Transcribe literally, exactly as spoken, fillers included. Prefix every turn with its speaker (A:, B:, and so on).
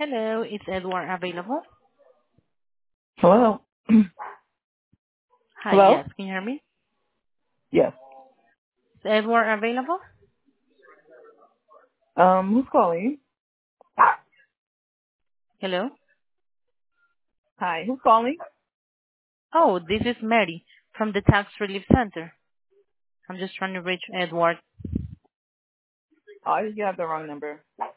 A: Hello, is Edward available?
B: Hello?
A: Hi,
B: Hello?
A: yes, can you hear me?
B: Yes.
A: Is Edward available?
B: Um, who's calling?
A: Hello?
B: Hi, who's calling?
A: Oh, this is Mary from the Tax Relief Center. I'm just trying to reach Edward.
B: Oh, you have the wrong number.